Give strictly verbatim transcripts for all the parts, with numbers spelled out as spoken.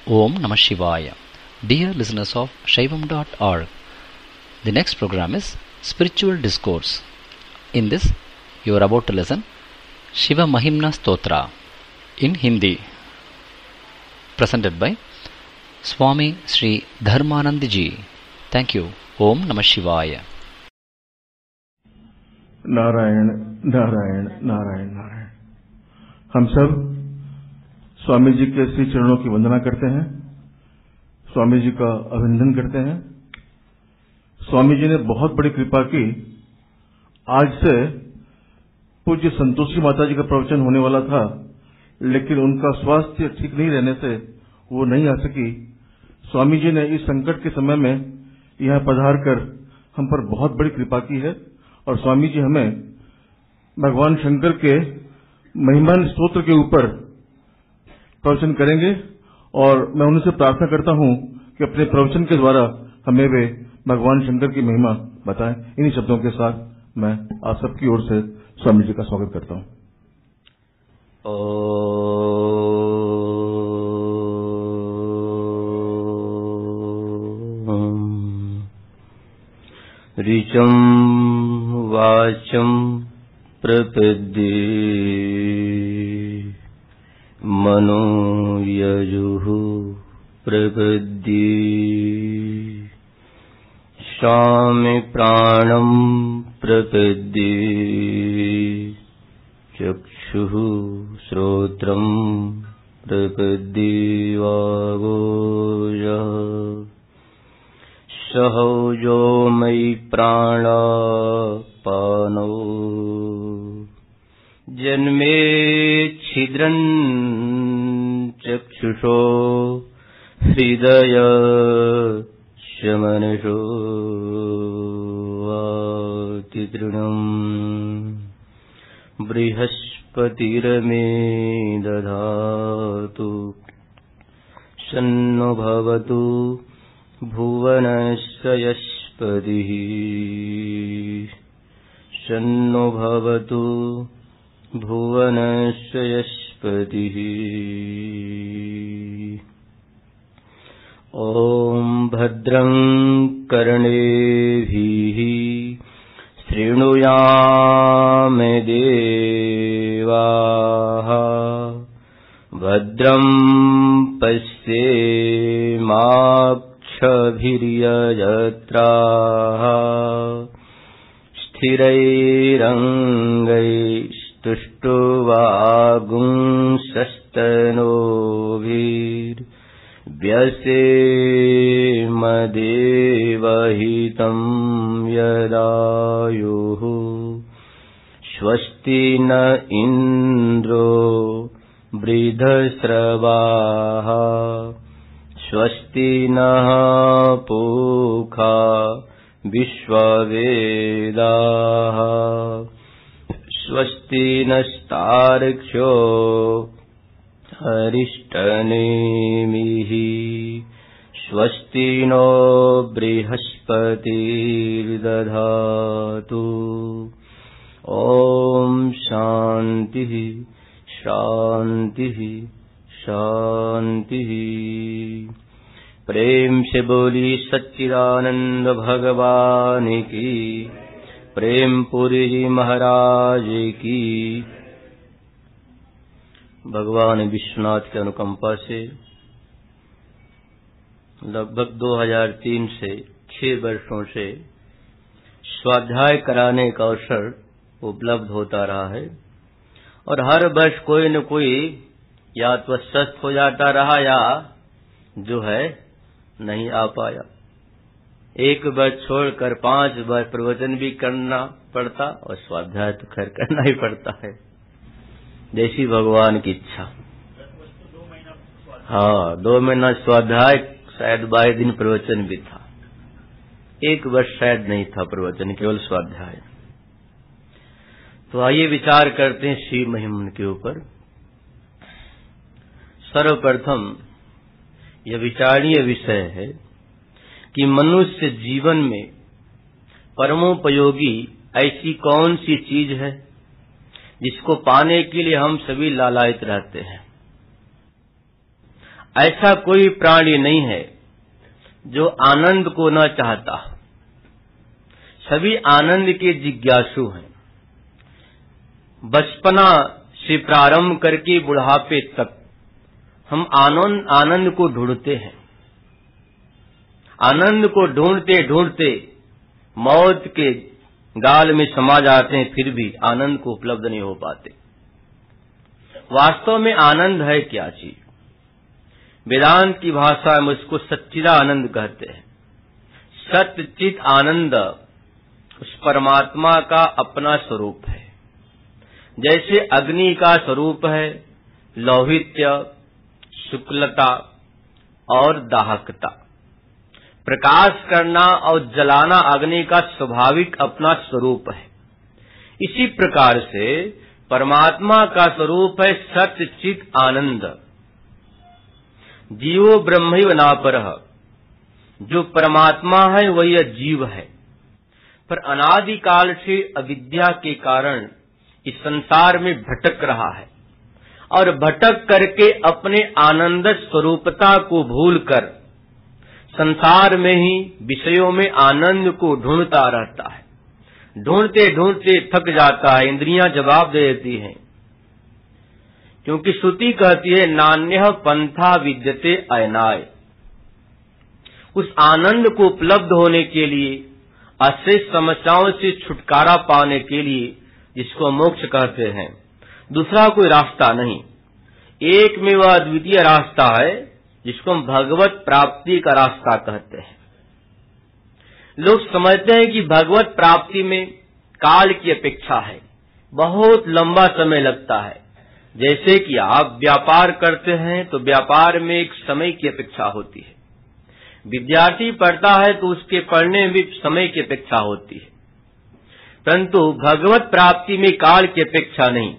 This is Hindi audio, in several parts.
Om Namah Shivaya. Dear listeners of Shaivam dot org, the next program is Spiritual Discourse. In this, you are about to listen Shiva Mahimna Stotra in Hindi, presented by Swami Sri Dharmanand Ji. Thank you. Om Namah Shivaya. Narayan Narayan Narayan Narayan. हम सब स्वामी जी के श्री चरणों की वंदना करते हैं, स्वामी जी का अभिनंदन करते हैं। स्वामी जी ने बहुत बड़ी कृपा की। आज से पूज्य संतोषी माता जी का प्रवचन होने वाला था, लेकिन उनका स्वास्थ्य ठीक नहीं रहने से वो नहीं आ सकी। स्वामी जी ने इस संकट के समय में यहां पधार कर हम पर बहुत बड़ी कृपा की है और स्वामी जी हमें भगवान शंकर के महिमान स्तोत्र के ऊपर प्रवचन करेंगे और मैं उनसे प्रार्थना करता हूं कि अपने प्रवचन के द्वारा हमें वे भगवान शंकर की महिमा बताएं। इन्हीं शब्दों के साथ मैं आप सबकी ओर से स्वामी जी का स्वागत करता हूं। ऋचं वाचं प्रपद्ये मनो यजुः प्रपद्ये शामि प्राणं प्रपद्ये चक्षुः श्रोत्रं प्रपद्ये वागोयः सहौजो मयि प्राणापानो जन्मे छिद्रं चक्षुषो हृदय शमनशो वातितृणम् बृहस्पतिर्मे दधातु सन्नो भवतु भुवनस्य यस्पतिः सन्नो भवतु भुवनस्य यस्पतिः। ॐ भद्रं कर्णेभिः शृणुयाम देवाः भद्रं पश्येमाक्षभिर्यजत्राः स्थिरैरङ्गैस्तुष्टुवागुंसस्तनूभिर्व्यसेमदेवहितं यदायुः स्वस्ति न इन्द्रो वृद्धश्रवाः स्वस्ति नः पूषा विश्ववेदाः स्वस्ति नस्तार्क्ष्यो अरिष्टनेमिः स्वस्ति नो बृहस्पतिर्दधातु। ॐ शान्तिः शान्तिः शान्तिः। प्रेम से बोली सच्चिदानंद भगवान की, प्रेम पुरी जी महाराज की। भगवान विश्वनाथ की अनुकंपा से लगभग दो हज़ार तीन से छह वर्षों से स्वाध्याय कराने का अवसर उपलब्ध होता रहा है और हर वर्ष कोई न कोई या तो स्वस्थ हो जाता रहा या जो है नहीं आ पाया। एक वर्ष छोड़कर पांच वर्ष प्रवचन भी करना पड़ता और स्वाध्याय तो खैर करना ही पड़ता है, जैसी भगवान की इच्छा। हाँ, दो महीना स्वाध्याय, शायद बाईस दिन प्रवचन भी था। एक वर्ष शायद नहीं था प्रवचन, केवल स्वाध्याय। तो आइए विचार करते हैं श्री महिमा के ऊपर। सर्वप्रथम यह विचारणीय विषय है कि मनुष्य जीवन में परमोपयोगी ऐसी कौन सी चीज है जिसको पाने के लिए हम सभी लालायित रहते हैं। ऐसा कोई प्राणी नहीं है जो आनंद को न चाहता। सभी आनंद के जिज्ञासु हैं। बचपना से प्रारंभ करके बुढ़ापे तक हम आनंद आनंद को ढूंढते हैं। आनंद को ढूंढते ढूंढते मौत के गाल में समा जाते हैं, फिर भी आनंद को उपलब्ध नहीं हो पाते। वास्तव में आनंद है क्या चीज? वेदांत की भाषा में उसको सच्चिदानंद कहते हैं। सच्चित आनंद उस परमात्मा का अपना स्वरूप है। जैसे अग्नि का स्वरूप है लौहित्य, शुक्लता और दाहकता। प्रकाश करना और जलाना अग्नि का स्वाभाविक अपना स्वरूप है। इसी प्रकार से परमात्मा का स्वरूप है सत्य चित आनंद। जीवो ब्रह्मैव नापरः, जो परमात्मा है वही जीव है, पर अनादिकाल से अविद्या के कारण इस संसार में भटक रहा है और भटक करके अपने आनंद स्वरूपता को भूलकर संसार में ही विषयों में आनंद को ढूंढता रहता है। ढूंढते ढूंढते थक जाता है, इंद्रियां जवाब दे देती हैं, क्योंकि श्रुति कहती है नान्यः पंथा विद्यते अयनाय। उस आनंद को उपलब्ध होने के लिए, अशेष समस्याओं से छुटकारा पाने के लिए, जिसको मोक्ष कहते हैं, दूसरा कोई रास्ता नहीं। एक में वह अद्वितीय रास्ता है जिसको हम भगवत प्राप्ति का रास्ता कहते हैं। लोग समझते हैं कि भगवत प्राप्ति में काल की अपेक्षा है, बहुत लंबा समय लगता है। जैसे कि आप व्यापार करते हैं तो व्यापार में एक समय की अपेक्षा होती है। विद्यार्थी पढ़ता है तो उसके पढ़ने में भी समय की अपेक्षा होती है, परंतु भगवत प्राप्ति में काल की अपेक्षा नहीं,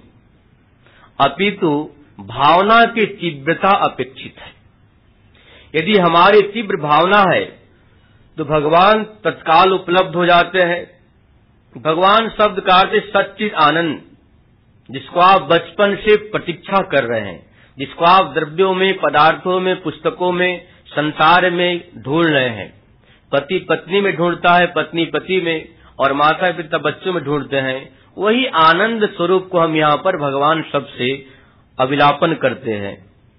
अपितु भावना की तीव्रता अपेक्षित है। यदि हमारी तीव्र भावना है तो भगवान तत्काल उपलब्ध हो जाते हैं। भगवान शब्द का अर्थ सच्चित आनंद, जिसको आप बचपन से प्रतीक्षा कर रहे हैं, जिसको आप द्रव्यों में, पदार्थों में, पुस्तकों में, संसार में ढूंढ रहे हैं। पति पत्नी में ढूंढता है, पत्नी पति में, और माता पिता बच्चों में ढूंढते हैं। वही आनंद स्वरूप को हम यहाँ पर भगवान शब्द से अभिलापन करते हैं।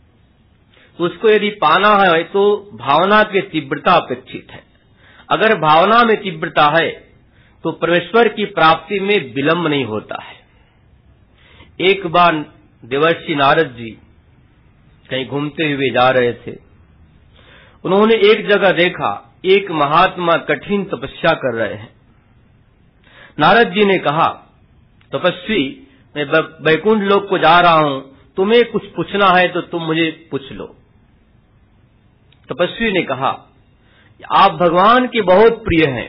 तो उसको यदि पाना है तो भावना की तीव्रता अपेक्षित है। अगर भावना में तीव्रता है तो परमेश्वर की प्राप्ति में विलंब नहीं होता है। एक बार देवर्षि नारद जी कहीं घूमते हुए जा रहे थे। उन्होंने एक जगह देखा, एक महात्मा कठिन तपस्या कर रहे हैं। नारद जी ने कहा, तपस्वी, मैं वैकुंठ लोक को जा रहा हूं, तुम्हें कुछ पूछना है तो तुम मुझे पूछ लो। तपस्वी ने कहा, आप भगवान के बहुत प्रिय हैं,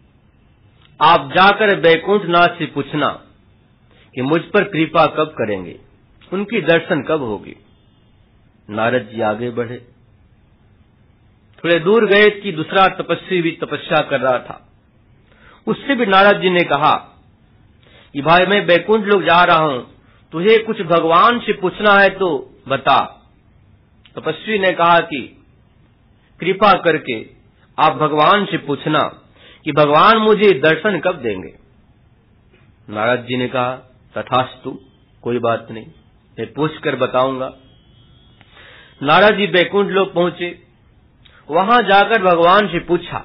आप जाकर वैकुंठनाथ से पूछना कि मुझ पर कृपा कब करेंगे, उनकी दर्शन कब होगी। नारद जी आगे बढ़े, थोड़े दूर गए कि दूसरा तपस्वी भी तपस्या कर रहा था। उससे भी नारद जी ने कहा कि भाई मैं वैकुंठ लोक जा रहा हूं, तुझे कुछ भगवान से पूछना है तो बता। तपस्वी ने कहा कि कृपा करके आप भगवान से पूछना कि भगवान मुझे दर्शन कब देंगे। नारद जी ने कहा, तथास्तु, कोई बात नहीं, मैं पूछकर बताऊंगा। नारद जी वैकुंठ लोक पहुंचे। वहां जाकर भगवान से पूछा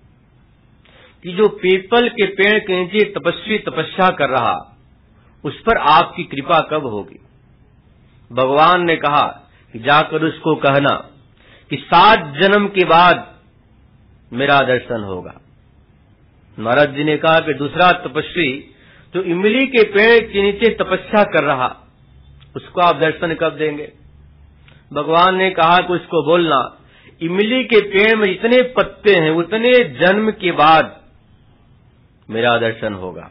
कि जो पीपल के पेड़ के नीचे तपस्वी तपस्या कर रहा, उस पर आपकी कृपा कब होगी। भगवान ने कहा कि जाकर उसको कहना कि सात जन्म के बाद मेरा दर्शन होगा। नारद जी ने कहा कि दूसरा तपस्वी जो इमली के पेड़ के नीचे तपस्या कर रहा, उसको आप दर्शन कब देंगे। भगवान ने कहा कि उसको बोलना, इमली के पेड़ में इतने पत्ते हैं, उतने जन्म के बाद मेरा दर्शन होगा।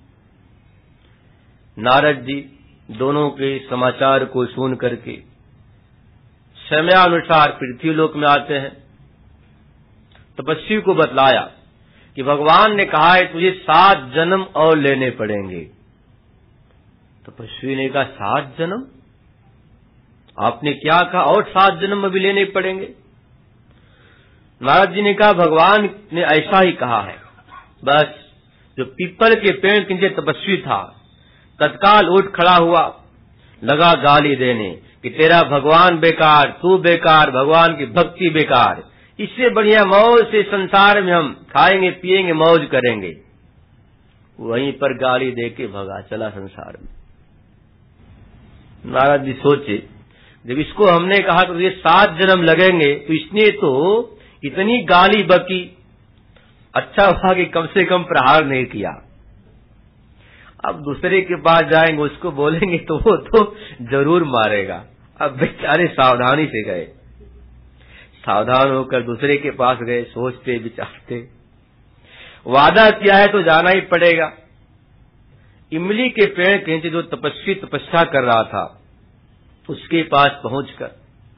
नारद जी दोनों के समाचार को सुन करके समयानुसार पृथ्वीलोक में आते हैं। तपस्वी को बतलाया कि भगवान ने कहा है तुझे सात जन्म और लेने पड़ेंगे। तपस्वी ने कहा, सात जन्म? आपने क्या कहा और सात जन्म भी लेने पड़ेंगे? नारद जी ने कहा भगवान ने ऐसा ही कहा है। बस जो पीपल के पेड़ के नीचे तपस्वी था तत्काल उठ खड़ा हुआ, लगा गाली देने कि तेरा भगवान बेकार, तू बेकार, भगवान की भक्ति बेकार, इससे बढ़िया मौज से संसार में हम खाएंगे पिएंगे मौज करेंगे। वहीं पर गाली देके भगा चला संसार में। नारद जी सोचे जब इसको हमने कहा तो ये सात जन्म लगेंगे तो इसने तो इतनी गाली बकी, अच्छा हुआ कि कम से कम प्रहार नहीं किया। अब दूसरे के पास जाएंगे उसको बोलेंगे तो वो तो जरूर मारेगा। अब बेचारे सावधानी से गए, सावधान होकर दूसरे के पास गए, सोचते विचारते, वादा किया है तो जाना ही पड़ेगा। इमली के पेड़ के नीचे जो तपस्वी तपस्या कर रहा था उसके पास पहुंचकर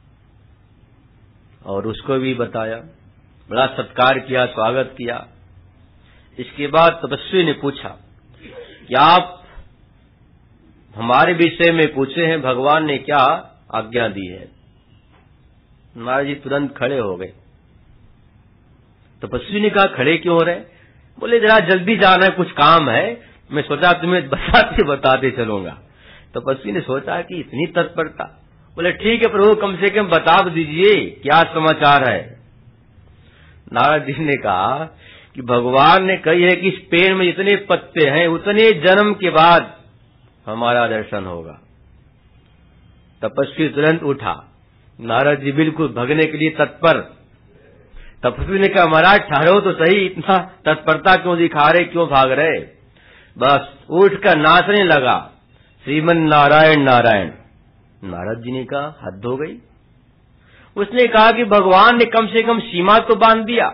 और उसको भी बताया, बड़ा सत्कार किया, स्वागत किया। इसके बाद तपस्वी ने पूछा कि आप हमारे विषय में पूछे हैं, भगवान ने क्या आज्ञा दी है? नारद जी तुरंत खड़े हो गए। तपस्वी ने कहा खड़े क्यों हो रहे? बोले जरा जल्दी जाना है, कुछ काम है, मैं सोचा तुम्हें बताते बताते चलूंगा। तपस्वी ने सोचा कि इतनी तत्परता। बोले ठीक है प्रभु, कम से कम बता दीजिए क्या समाचार है। नारद जी ने कहा कि भगवान ने कही है कि इस पेड़ में जितने पत्ते हैं उतने जन्म के बाद हमारा दर्शन होगा। तपस्वी तुरंत उठा। नारद जी बिल्कुल भगने के लिए तत्पर। तपस्वी ने कहा महाराज ठहरो तो सही, इतना तत्परता क्यों दिखा रहे, क्यों भाग रहे? बस उठकर नाचने लगा, श्रीमन नारायण नारायण। नारद जी ने कहा हद हो गई। उसने कहा कि भगवान ने कम से कम सीमा तो बांध दिया।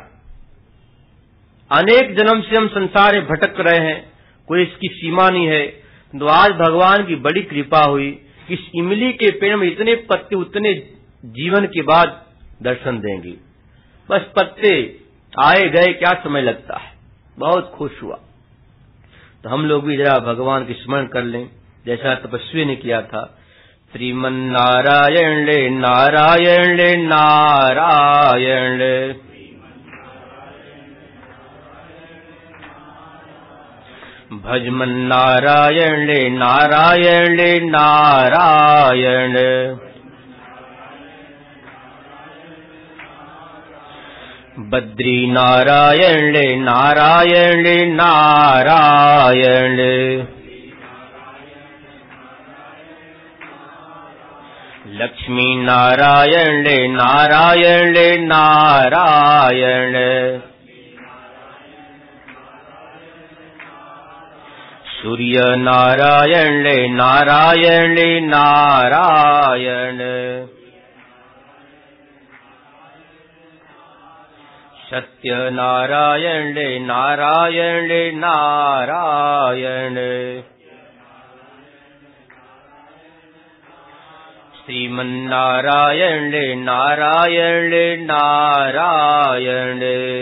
अनेक जन्म से हम संसार में भटक रहे हैं, कोई इसकी सीमा नहीं है। तो आज भगवान की बड़ी कृपा हुई कि इस इमली के पेड़ में इतने पत्ते उतने जीवन के बाद दर्शन देंगे। बस पत्ते आए गए क्या समय लगता है। बहुत खुश हुआ। तो हम लोग भी जरा भगवान की स्मरण कर लें जैसा तपस्वी ने किया था। श्रीमन नारायण ले नारायण ले नारायण ले, भजमन नारायण ले नारायण ले नारायण, बद्री नारायण ले नारायण ले नारायण, लक्ष्मी नारायण ले नारायण ले नारायण, सूर्य नारायण ले नारायण ले नारायण, सत्य नारायण ले नारायण ले नारायण, श्रीमन नारायण ले नारायण ले नारायण,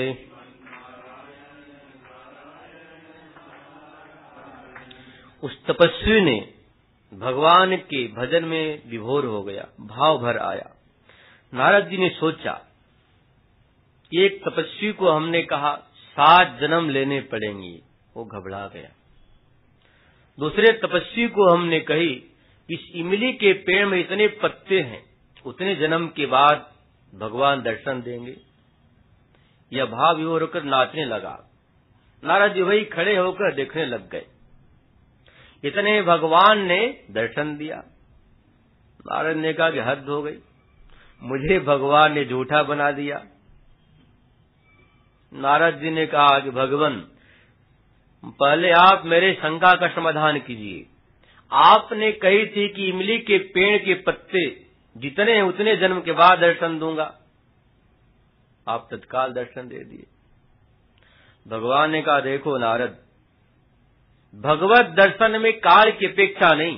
उस तपस्वी ने भगवान के भजन में विभोर हो गया, भाव भर आया। नारद जी ने सोचा एक तपस्वी को हमने कहा सात जन्म लेने पड़ेंगे, वो घबरा गया। दूसरे तपस्वी को हमने कही इस इमली के पेड़ में इतने पत्ते हैं, उतने जन्म के बाद भगवान दर्शन देंगे। यह भाव विभोर होकर नाचने लगा। नारद जी वही खड़े होकर देखने लग गए। इतने भगवान ने दर्शन दिया। नारद ने कहा कि हद हो गई, मुझे भगवान ने झूठा बना दिया। नारद जी ने कहा कि भगवान पहले आप मेरे शंका का समाधान कीजिए। आपने कही थी कि इमली के पेड़ के पत्ते जितने हैं उतने जन्म के बाद दर्शन दूंगा, आप तत्काल दर्शन दे दिए। भगवान ने कहा देखो नारद, भगवत दर्शन में काल की अपेक्षा नहीं,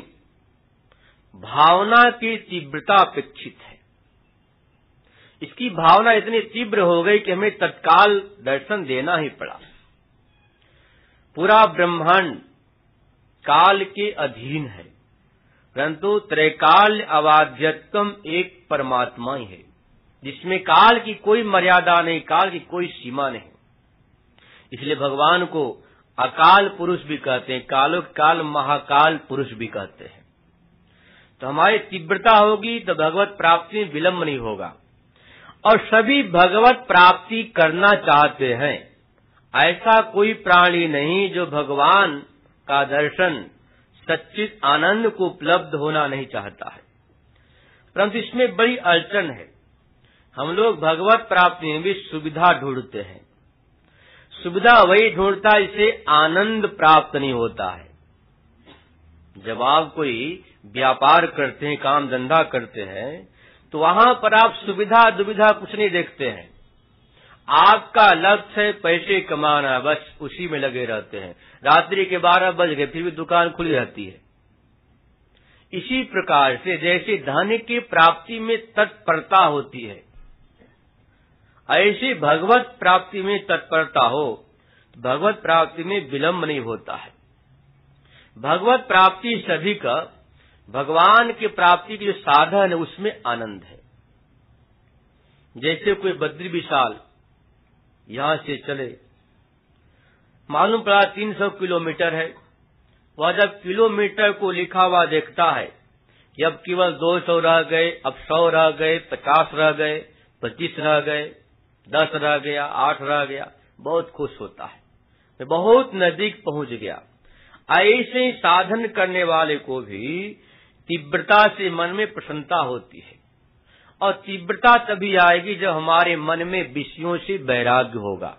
भावना की तीव्रता अपेक्षित है। इसकी भावना इतनी तीव्र हो गई कि हमें तत्काल दर्शन देना ही पड़ा। पूरा ब्रह्मांड काल के अधीन है, परंतु त्रैकाल्य अबाध्यत्वम एक परमात्मा ही है, जिसमें काल की कोई मर्यादा नहीं, काल की कोई सीमा नहीं। इसलिए भगवान को अकाल पुरुष भी कहते हैं, कालो काल महाकाल पुरुष भी कहते हैं। तो हमारी तीव्रता होगी तो भगवत प्राप्ति में विलंब नहीं होगा। और सभी भगवत प्राप्ति करना चाहते हैं, ऐसा कोई प्राणी नहीं जो भगवान का दर्शन सच्चित आनंद को उपलब्ध होना नहीं चाहता है। परंतु इसमें बड़ी अड़चन है, हम लोग भगवत प्राप्ति में भी सुविधा ढूंढते हैं। सुविधा वही ढूंढता है इसे आनंद प्राप्त नहीं होता है। जब आप कोई व्यापार करते हैं, काम धंधा करते हैं, तो वहां पर आप सुविधा दुविधा कुछ नहीं देखते हैं। आपका लक्ष्य है पैसे कमाना, बस उसी में लगे रहते हैं। रात्रि के बारह बज गए फिर भी दुकान खुली रहती है। इसी प्रकार से जैसे धन की प्राप्ति में तत्परता होती है, ऐसे भगवत प्राप्ति में तत्परता हो, भगवत प्राप्ति में विलंब नहीं होता है। भगवत प्राप्ति सभी का, भगवान की प्राप्ति के जो साधन है उसमें आनंद है। जैसे कोई बद्री विशाल यहां से चले, मालूम पड़ा तीन सौ किलोमीटर है, वह जब किलोमीटर को लिखा हुआ देखता है कि अब केवल दो सौ रह गए, अब सौ रह गए, पचास रह गए, पच्चीस रह गए, दस रह गया, आठ रह गया, बहुत खुश होता है, मैं बहुत नजदीक पहुंच गया। ऐसे ही साधन करने वाले को भी तीव्रता से मन में प्रसन्नता होती है। और तीव्रता तभी आएगी जब हमारे मन में विषयों से वैराग्य होगा।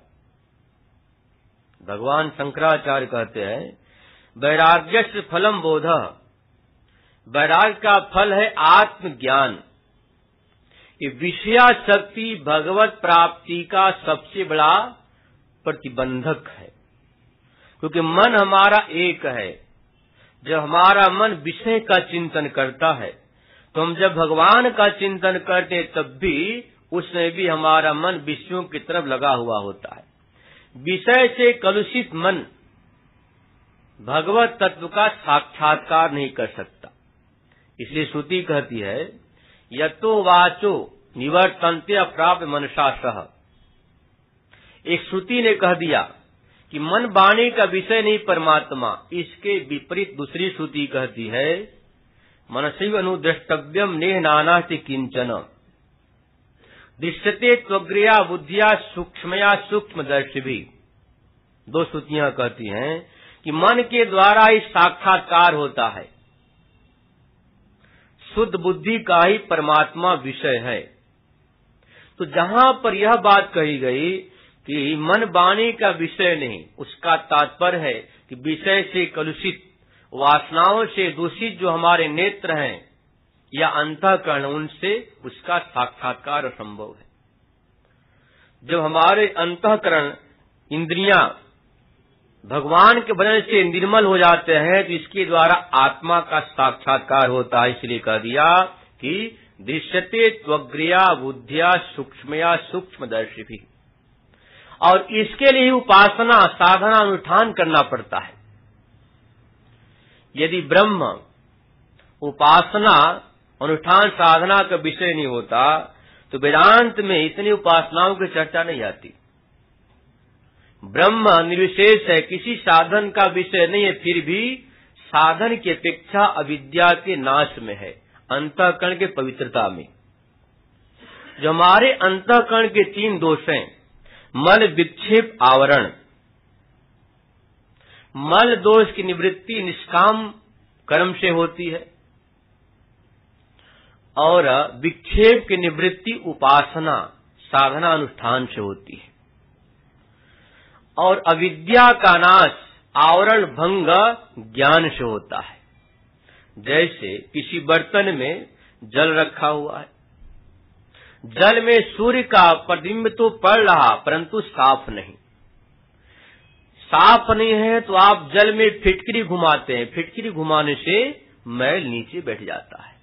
भगवान शंकराचार्य कहते हैं, वैराग्यस्य फलम बोधः, वैराग्य का फल है आत्मज्ञान। ये विषयाशक्ति भगवत प्राप्ति का सबसे बड़ा प्रतिबंधक है, क्योंकि मन हमारा एक है। जब हमारा मन विषय का चिंतन करता है, तो हम जब भगवान का चिंतन करते हैं तब भी उसमें भी हमारा मन विषयों की तरफ लगा हुआ होता है। विषय से कलुषित मन भगवत तत्व का साक्षात्कार नहीं कर सकता। इसलिए श्रुति कहती है, यतो वाचो निवर्तन्ते अप्राप्य मनसा सह। एक श्रुति ने कह दिया कि मन वाणी का विषय नहीं परमात्मा। इसके विपरीत दूसरी श्रुति कहती है, मनसैव अनुद्रष्टव्यम नेह नानास्ति किंचन दृश्यते त्वग्रया बुद्धिया सूक्ष्मया सूक्ष्मदर्शिभी। दो श्रुतियां कहती हैं कि मन के द्वारा ही साक्षात्कार होता है, शुद्ध बुद्धि का ही परमात्मा विषय है। तो जहां पर यह बात कही गई कि मन वाणी का विषय नहीं, उसका तात्पर्य है कि विषय से कलुषित, वासनाओं से दूषित जो हमारे नेत्र हैं या अंतःकरण, उनसे उसका साक्षात्कार असंभव है। जब हमारे अंतःकरण इंद्रियां भगवान के भजन से निर्मल हो जाते हैं तो इसके द्वारा आत्मा का साक्षात्कार होता है। इसलिए कह दिया कि दृश्यते त्वग्रया बुद्धिया सूक्ष्मया सूक्ष्मदर्शिभी। और इसके लिए उपासना साधना अनुष्ठान करना पड़ता है। यदि ब्रह्म उपासना अनुष्ठान साधना का विषय नहीं होता तो वेदांत में इतनी उपासनाओं की चर्चा नहीं आती। ब्रह्म निर्विशेष है, किसी साधन का विषय नहीं है, फिर भी साधन की अपेक्षा अविद्या के नाश में है, अंतःकरण के पवित्रता में। जो हमारे अंतःकरण के तीन दोष हैं, मल विक्षेप आवरण। मल दोष की निवृत्ति निष्काम कर्म से होती है और विक्षेप की निवृत्ति उपासना साधना अनुष्ठान से होती है। और अविद्या का नाश आवरण भंग ज्ञान से होता है। जैसे किसी बर्तन में जल रखा हुआ है, जल में सूर्य का प्रतिबिंब तो पड़ रहा परंतु साफ नहीं। साफ नहीं है तो आप जल में फिटकरी घुमाते हैं, फिटकरी घुमाने से मैल नीचे बैठ जाता है।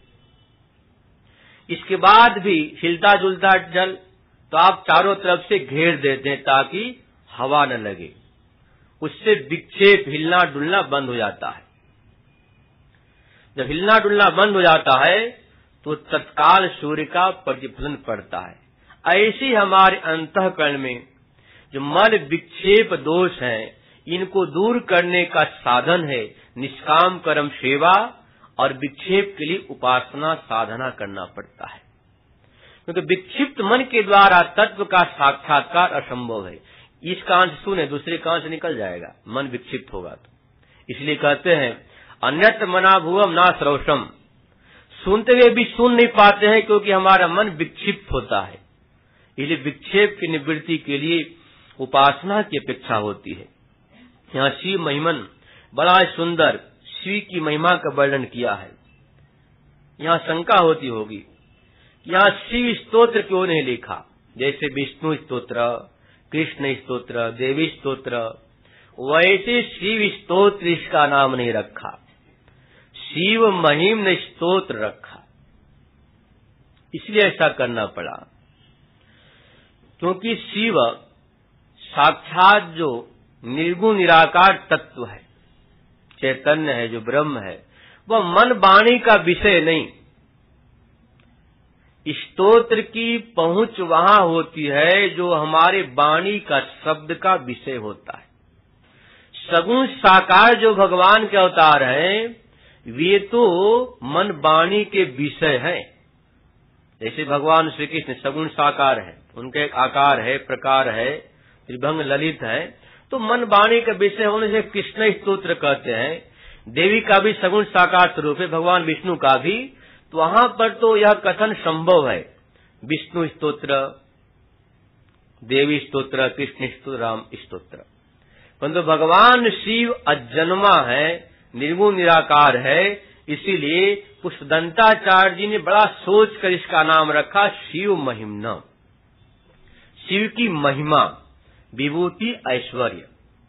इसके बाद भी हिलता जुलता जल तो आप चारों तरफ से घेर देते हैं ताकि हवा न लगे, उससे विक्षेप हिलना डुलना बंद हो जाता है। जब हिलना डुलना बंद हो जाता है तो तत्काल सूर्य का प्रतिफलन पड़ता है। ऐसी हमारे अंतःकरण में जो मल विक्षेप दोष हैं, इनको दूर करने का साधन है निष्काम कर्म सेवा, और विक्षेप के लिए उपासना साधना करना पड़ता है, क्योंकि विक्षिप्त मन के द्वारा तत्व का साक्षात्कार असंभव है। इस कान से सुने, दूसरे कान से निकल जाएगा, मन विक्षिप्त होगा तो। इसलिए कहते हैं अन्यत्र मना भुवम ना श्रोषम, सुनते हुए भी सुन नहीं पाते हैं क्योंकि हमारा मन विक्षिप्त होता है। इसलिए विक्षेप की निवृत्ति के लिए उपासना की अपेक्षा होती है। यहाँ शिव महिमन बड़ा सुंदर शिव की महिमा का वर्णन किया है। यहाँ शंका होती होगी, यहाँ शिव स्तोत्र क्यों नहीं लिखा? जैसे विष्णु स्तोत्र, कृष्ण स्तोत्र, देवी स्तोत्र, वैसे शिव स्तोत्र इसका नाम नहीं रखा, शिव महिम्न स्तोत्र रखा। इसलिए ऐसा करना पड़ा क्योंकि शिव साक्षात जो निर्गुण निराकार तत्व है, चैतन्य है, जो ब्रह्म है, वह मन वाणी का विषय नहीं। स्तोत्र की पहुंच वहां होती है जो हमारे वाणी का शब्द का विषय होता है। सगुण साकार जो भगवान के अवतार हैं, वे तो मन वाणी के विषय हैं। जैसे भगवान श्री कृष्ण सगुण साकार है, उनका एक आकार है, प्रकार है, त्रिभंग ललित है, तो मन वाणी का विषय होने से कृष्ण स्तोत्र कहते हैं। देवी का भी सगुण साकार स्वरूप है, भगवान विष्णु का भी, तो वहां पर तो यह कथन संभव है, विष्णु स्तोत्र, देवी स्तोत्र, कृष्ण स्तोत्र, राम स्तोत्र। परंतु भगवान शिव अजन्मा है, निर्गुण निराकार है, इसीलिए पुष्पदंताचार्य जी ने बड़ा सोचकर इसका नाम रखा शिव महिम्ना। शिव की महिमा, विभूति, ऐश्वर्य।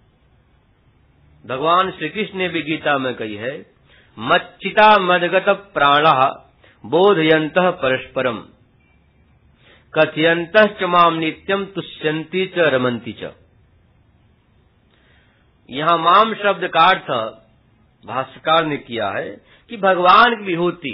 भगवान श्री कृष्ण ने भी गीता में कही है, मच्चिता मदगत प्राणः बोधयन्तः परस्परम कथयन्तः च माम नित्यम तुष्यन्ति च रमन्ति च। यहाँ माम शब्द का अर्थ भाष्यकार ने किया है कि भगवान की विभूति,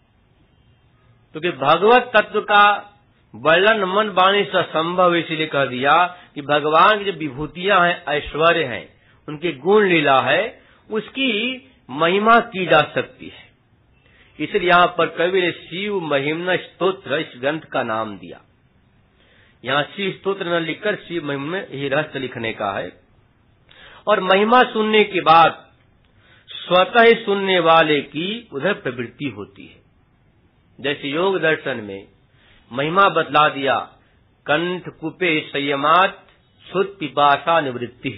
क्योंकि तो भगवत तत्व का वर्णन मन वाणी से संभव, इसीलिए कह दिया कि भगवान की जो विभूतियां हैं, ऐश्वर्य हैं, उनकी गुण लीला है, उसकी महिमा की जा सकती है। इसलिए यहाँ पर कवि ने शिव महिम्न स्तोत्र इस ग्रंथ का नाम दिया। यहाँ शिव स्तोत्र न लिखकर शिव महिम्न ही रहस्य लिखने का है। और महिमा सुनने के बाद स्वतः ही सुनने वाले की उधर प्रवृत्ति होती है। जैसे योग दर्शन में महिमा बतला दिया, कंठ कूपे संयमात क्षुत पिपासा निवृत्ति।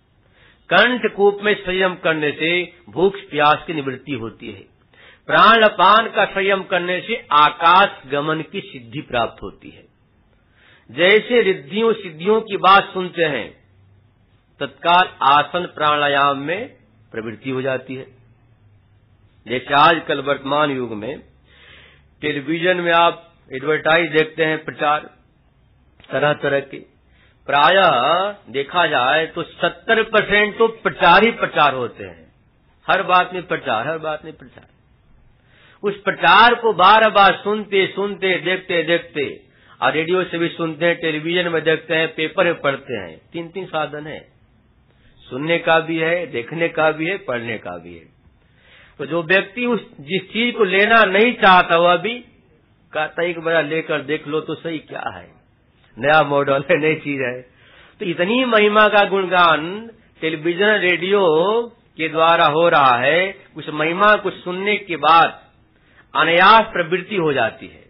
कंठ कूप में संयम करने से भूख प्यास की निवृत्ति होती है। प्राण अपान का संयम करने से आकाश गमन की सिद्धि प्राप्त होती है। जैसे रिद्धियों सिद्धियों की बात सुनते हैं, तत्काल आसन प्राणायाम में प्रवृत्ति हो जाती है। जैसे आजकल वर्तमान युग में टेलीविजन में आप एडवर्टाइज देखते हैं, प्रचार तरह तरह के, प्रायः देखा जाए तो सत्तर परसेंट तो प्रचार ही प्रचार होते हैं। हर बात में प्रचार, हर बात में प्रचार। उस प्रचार को बार बार सुनते सुनते, देखते देखते, और रेडियो से भी सुनते हैं, टेलीविजन में देखते हैं, पेपर में पढ़ते हैं। तीन तीन साधन है, सुनने का भी है, देखने का भी है, पढ़ने का भी है। तो जो व्यक्ति उस जिस चीज को लेना नहीं चाहता, वह भी कहता एक बार लेकर देख लो तो सही, क्या है, नया मॉडल है, नई चीज है। तो इतनी महिमा का गुणगान टेलीविजन रेडियो के द्वारा हो रहा है, उस महिमा को सुनने के बाद अनायास प्रवृत्ति हो जाती है।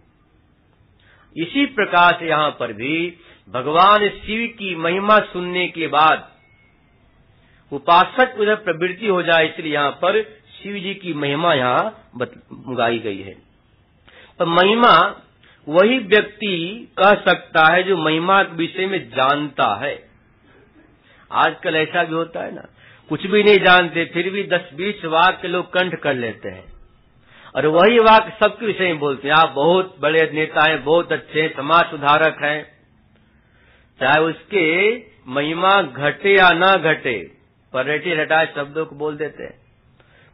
इसी प्रकार से यहाँ पर भी भगवान शिव की महिमा सुनने के बाद उपासक उधर प्रवृत्ति हो जाए, इसलिए यहाँ पर शिव जी की महिमा यहाँ गाई गई है। तो महिमा वही व्यक्ति कह सकता है जो महिमा के विषय में जानता है। आजकल ऐसा भी होता है ना, कुछ भी नहीं जानते फिर भी दस बीस वाक्य लोग कंठ कर लेते हैं, और वही वाक्य सबके विषय में बोलते हैं। आप बहुत बड़े नेता हैं, बहुत अच्छे समाज सुधारक हैं, चाहे उसके महिमा घटे या ना घटे, पर रटे रटाए शब्दों को बोल देते हैं।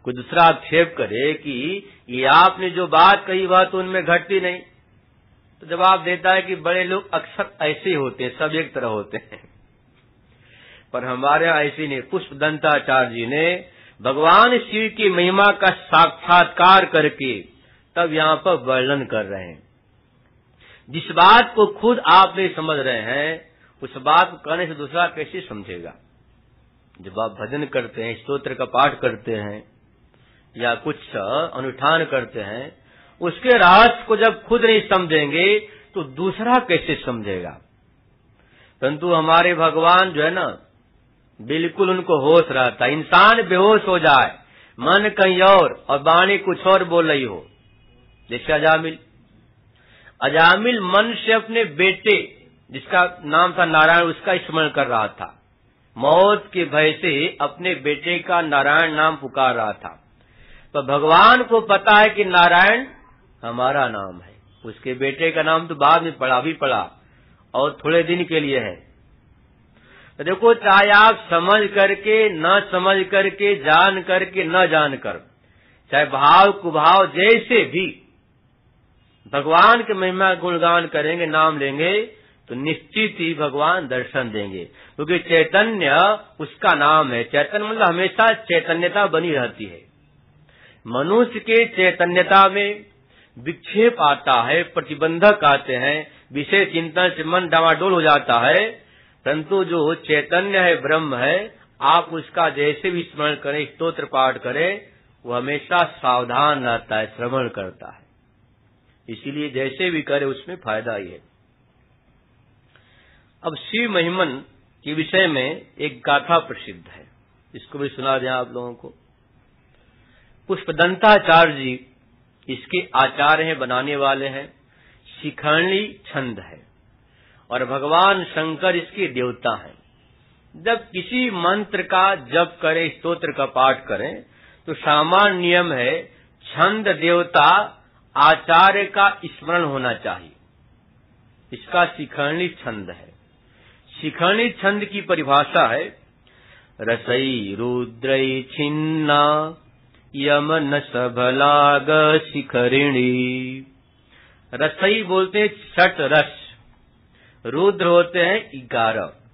कोई दूसरा आक्षेप करे कि ये आपने जो बात कही वह तो उनमें घटती नहीं, तो जवाब देता है कि बड़े लोग अक्सर ऐसे होते हैं, सब एक तरह होते हैं, पर हमारे यहाँ ऐसे नहीं। पुष्पदंताचार्य जी ने भगवान शिव की महिमा का साक्षात्कार करके तब यहाँ पर वर्णन कर रहे हैं। जिस बात को खुद आप नहीं समझ रहे हैं उस बात को कहने से दूसरा कैसे समझेगा। जब आप भजन करते हैं, स्तोत्र का पाठ करते हैं या कुछ अनुष्ठान करते हैं, उसके रहस्य को जब खुद नहीं समझेंगे तो दूसरा कैसे समझेगा। परंतु हमारे भगवान जो है ना, बिल्कुल उनको होश रहता है। इंसान बेहोश हो जाए, मन कहीं और और वाणी कुछ और बोल रही हो, जैसे अजामिल अजामिल मन से अपने बेटे, जिसका नाम था नारायण, उसका स्मरण कर रहा था। मौत के भय से अपने बेटे का नारायण नाम पुकार रहा था। तो भगवान को पता है कि नारायण हमारा नाम है, उसके बेटे का नाम तो बाद में पड़ा भी पड़ा और थोड़े दिन के लिए है। तो देखो, चाहे आप समझ करके न समझ करके, जान करके न जान कर, चाहे भाव कुभाव जैसे भी भगवान के महिमा गुणगान करेंगे, नाम लेंगे, तो निश्चित ही भगवान दर्शन देंगे, क्योंकि चैतन्य उसका नाम है। चैतन्य मतलब हमेशा चैतन्यता बनी रहती है। मनुष्य के चैतन्यता में विक्षेप आता है, प्रतिबंधक आते हैं, विषय चिंतन से मन डामाडोल हो जाता है। परंतु जो चैतन्य है, ब्रह्म है, आप उसका जैसे भी स्मरण करें, स्तोत्र पाठ करें, वो हमेशा सावधान रहता है, श्रवण करता है। इसीलिए जैसे भी करे उसमें फायदा ही है। अब शिव महिमन के विषय में एक गाथा प्रसिद्ध है, इसको भी सुना दें आप लोगों को। पुष्पदंताचार्य जी इसके आचार्य हैं, बनाने वाले हैं। शिखंडी छंद है और भगवान शंकर इसके देवता हैं। जब किसी मंत्र का जप करें, स्तोत्र का पाठ करें, तो सामान्य नियम है छंद देवता आचार्य का स्मरण होना चाहिए। इसका शिखंडी छंद है। शिखंडी छंद की परिभाषा है, रसई रुद्रई छिन्ना यमन सबलाग शिखरिणी। रसई बोलते हैं छठ रस, रुद्र होते हैं ग्यारह,